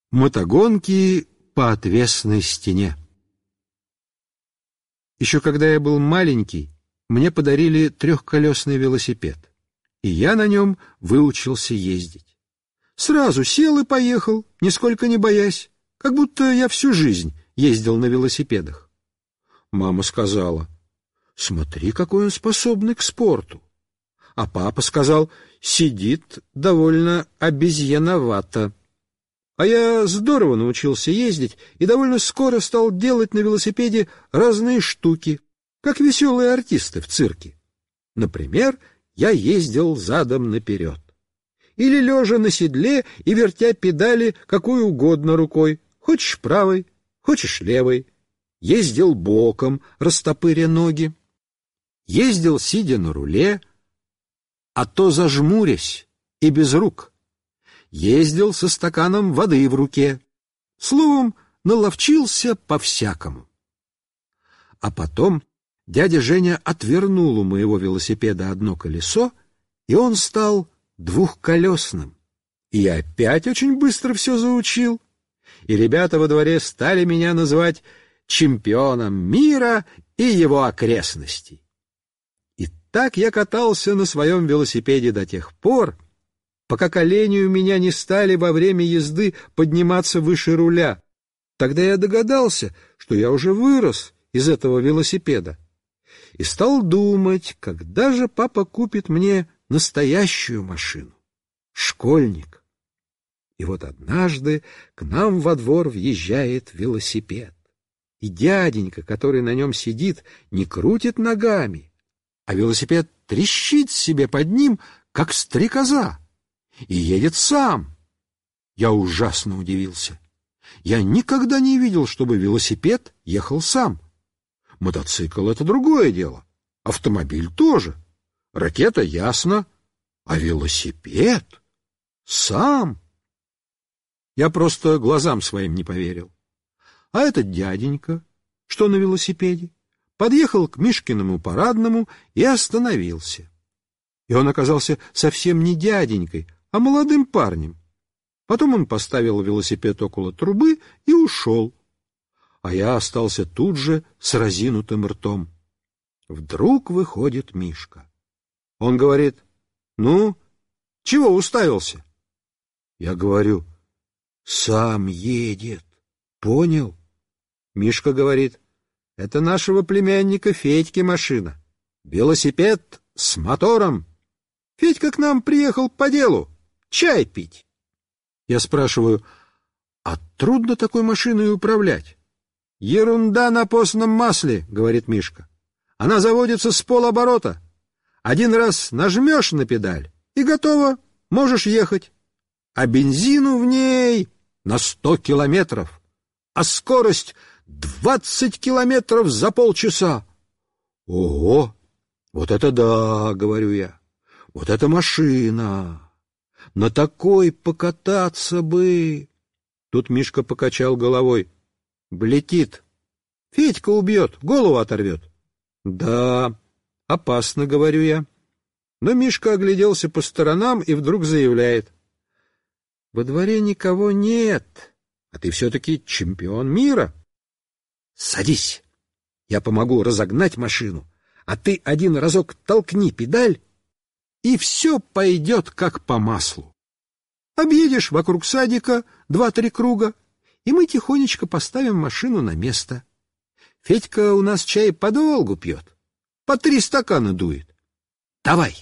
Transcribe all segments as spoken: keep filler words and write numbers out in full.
Мотогонки по отвесной стене. Еще когда я был маленький, мне подарили трехколесный велосипед, и я на нем выучился ездить. Сразу сел и поехал, нисколько не боясь, как будто я всю жизнь ездил на велосипедах. Мама сказала: «Смотри, какой он способный к спорту». А папа сказал: «Сидит довольно обезьяновато». А я здорово научился ездить и довольно скоро стал делать на велосипеде разные штуки, как веселые артисты в цирке. Например, я ездил задом наперед. Или лежа на седле и вертя педали какой угодно рукой, хочешь правой, хочешь левой. Ездил боком, растопыря ноги. Ездил, сидя на руле, а то зажмурясь и без рук. Ездил со стаканом воды в руке. Словом, наловчился по-всякому. А потом дядя Женя отвернул у моего велосипеда одно колесо, и он стал двухколесным. И я опять очень быстро все заучил. И ребята во дворе стали меня называть чемпионом мира и его окрестностей. И так я катался на своем велосипеде до тех пор, пока колени у меня не стали во время езды подниматься выше руля. Тогда я догадался, что я уже вырос из этого велосипеда, и стал думать, когда же папа купит мне настоящую машину. Школьник. И вот однажды к нам во двор въезжает велосипед, и дяденька, который на нем сидит, не крутит ногами, а велосипед трещит себе под ним, как стрекоза, и едет сам. Я ужасно удивился. Я никогда не видел, чтобы велосипед ехал сам. Мотоцикл — это другое дело. Автомобиль тоже. Ракета — ясно. А велосипед — сам. Я просто глазам своим не поверил. А этот дяденька, что на велосипеде, подъехал к Мишкиному парадному и остановился. И он оказался совсем не дяденькой, а молодым парнем. Потом он поставил велосипед около трубы и ушел. А я остался тут же с разинутым ртом. Вдруг выходит Мишка. Он говорит: «Ну, чего уставился?» Я говорю: «Сам едет. Понял?» Мишка говорит: «Это нашего племянника Федьки машина. Велосипед с мотором. Федька к нам приехал по делу. Чай пить». Я спрашиваю: «А трудно такой машиной управлять?» «Ерунда на постном масле», — говорит Мишка. «Она заводится с полоборота. Один раз нажмешь на педаль, и готово, можешь ехать. А бензину в ней на сто километров, а скорость двадцать километров за полчаса». «Ого! Вот это да!» — говорю я. «Вот это машина! На такой покататься бы!» Тут Мишка покачал головой. «Влетит. Федька убьет, голову оторвет». «Да, опасно», — говорю я. Но Мишка огляделся по сторонам и вдруг заявляет: «Во дворе никого нет, а ты все-таки чемпион мира. Садись, я помогу разогнать машину, а ты один разок толкни педаль, и все пойдет как по маслу. Объедешь вокруг садика два-три круга, и мы тихонечко поставим машину на место. Федька у нас чай подолгу пьет, по три стакана дует. Давай,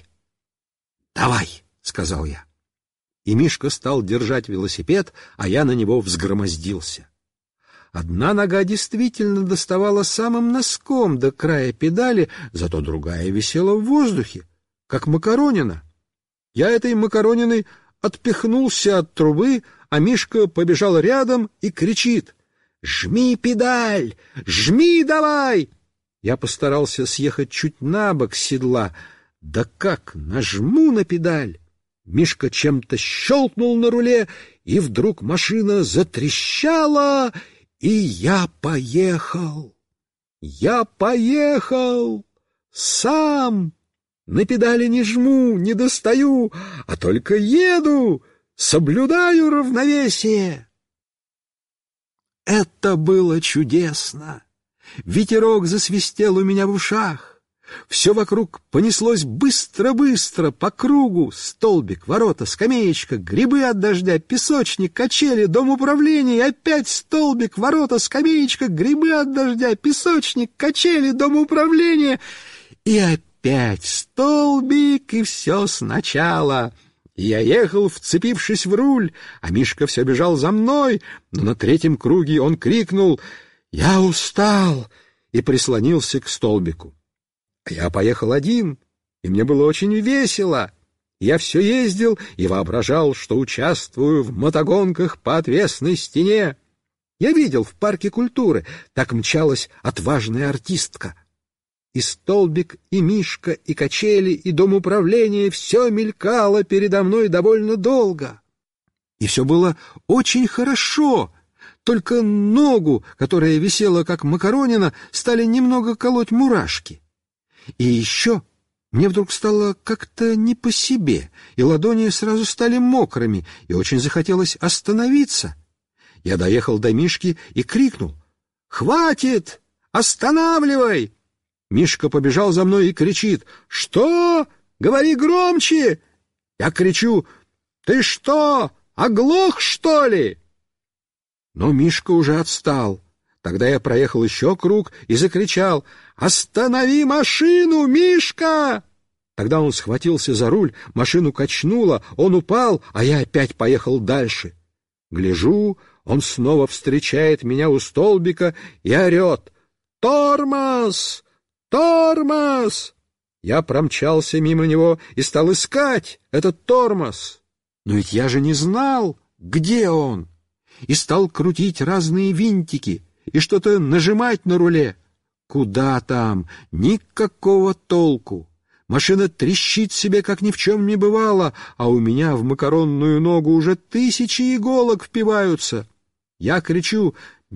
давай», — сказал я. И Мишка стал держать велосипед, а я на него взгромоздился. Одна нога действительно доставала самым носком до края педали, зато другая висела в воздухе, как макаронина. Я этой макарониной отпихнулся от трубы, а Мишка побежал рядом и кричит: «Жми педаль! Жми давай!» Я постарался съехать чуть набок с седла. Да как нажму на педаль! Мишка чем-то щелкнул на руле, и вдруг машина затрещала, и я поехал. Я поехал! Сам! На педали не жму, не достаю, а только еду, соблюдаю равновесие. Это было чудесно! Ветерок засвистел у меня в ушах. Все вокруг понеслось быстро-быстро, по кругу. Столбик, ворота, скамеечка, грибы от дождя, песочник, качели, дом управления, и опять столбик, ворота, скамеечка, грибы от дождя, песочник, качели, дом управления. И опять столбик, и все сначала. Я ехал, вцепившись в руль, а Мишка все бежал за мной, но на третьем круге он крикнул: «Я устал!» и прислонился к столбику. Я поехал один, и мне было очень весело. Я все ездил и воображал, что участвую в мотогонках по отвесной стене. Я видел в парке культуры, так мчалась отважная артистка. И столбик, и Мишка, и качели, и дом управления — все мелькало передо мной довольно долго. И все было очень хорошо, только ногу, которая висела как макаронина, стали немного колоть мурашки. И еще мне вдруг стало как-то не по себе, и ладони сразу стали мокрыми, и очень захотелось остановиться. Я доехал до Мишки и крикнул: «Хватит! Останавливай!» Мишка побежал за мной и кричит: «Что? Говори громче!» Я кричу: «Ты что, оглох, что ли?» Но Мишка уже отстал. Тогда я проехал еще круг и закричал: «Останови машину, Мишка!» Тогда он схватился за руль, машину качнуло, он упал, а я опять поехал дальше. Гляжу, он снова встречает меня у столбика и орет: «Тормоз! Тормоз!» Я промчался мимо него и стал искать этот тормоз. Но ведь я же не знал, где он, и стал крутить разные винтики и что-то нажимать на руле. Куда там? Никакого толку. Машина трещит себе, как ни в чем не бывало, а у меня в макаронную ногу уже тысячи иголок впиваются. Я кричу: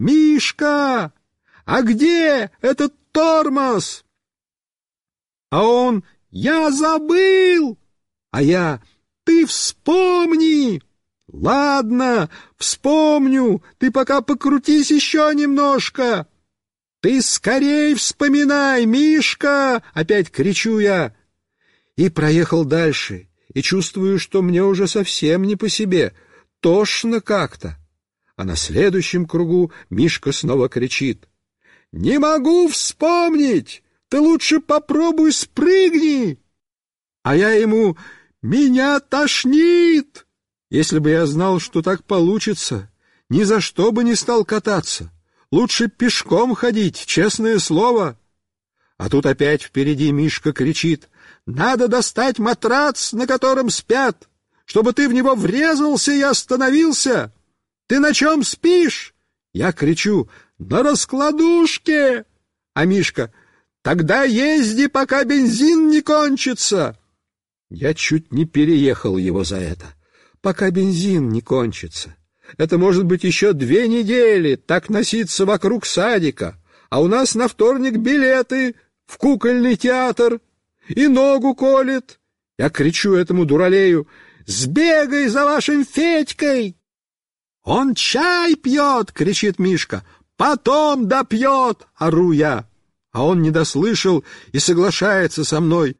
«Мишка! А где этот тормоз?» А он: «Я забыл!» А я: «Ты вспомни!» «Ладно, вспомню, ты пока покрутись еще немножко!» «Ты скорей вспоминай, Мишка!» — опять кричу я. И проехал дальше, и чувствую, что мне уже совсем не по себе, тошно как-то. А на следующем кругу Мишка снова кричит: «Не могу вспомнить! Ты лучше попробуй спрыгни!» А я ему: «Меня тошнит!» Если бы я знал, что так получится, ни за что бы не стал кататься. Лучше пешком ходить, честное слово. А тут опять впереди Мишка кричит: «Надо достать матрац, на котором спят, чтобы ты в него врезался и остановился. Ты на чем спишь?» Я кричу: «На раскладушке!» А Мишка: «Тогда езди, пока бензин не кончится!» Я чуть не переехал его за это. Пока бензин не кончится. Это может быть еще две недели так носиться вокруг садика, а у нас на вторник билеты в кукольный театр, и ногу колет. Я кричу этому дуралею: «Сбегай за вашим Федькой!» «Он чай пьет!» — кричит Мишка. «Потом допьет!» — ору я. А он не дослышал и соглашается со мной: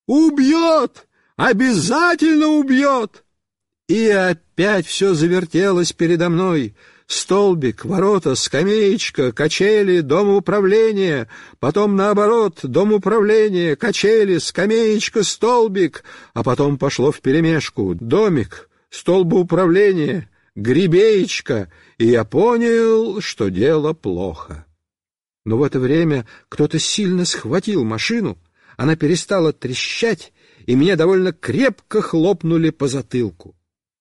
«Убьет! Обязательно убьет!» И опять все завертелось передо мной. Столбик, ворота, скамеечка, качели, дом управления. Потом наоборот: дом управления, качели, скамеечка, столбик. А потом пошло вперемешку: домик, столбоуправление, гребеечка. И я понял, что дело плохо. Но в это время кто-то сильно схватил машину, она перестала трещать, и меня довольно крепко хлопнули по затылку.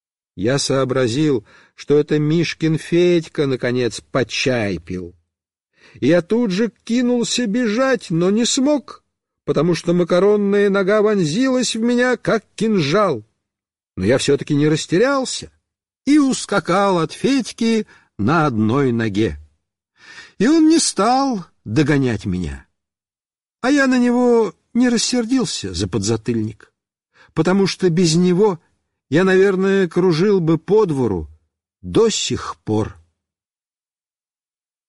Я сообразил, что это Мишкин Федька, наконец, по чай пил. И я тут же кинулся бежать, но не смог, потому что макаронная нога вонзилась в меня, как кинжал. Но я все-таки не растерялся и ускакал от Федьки на одной ноге. И он не стал догонять меня. А я на него не рассердился за подзатыльник, потому что без него я, наверное, кружил бы по двору до сих пор.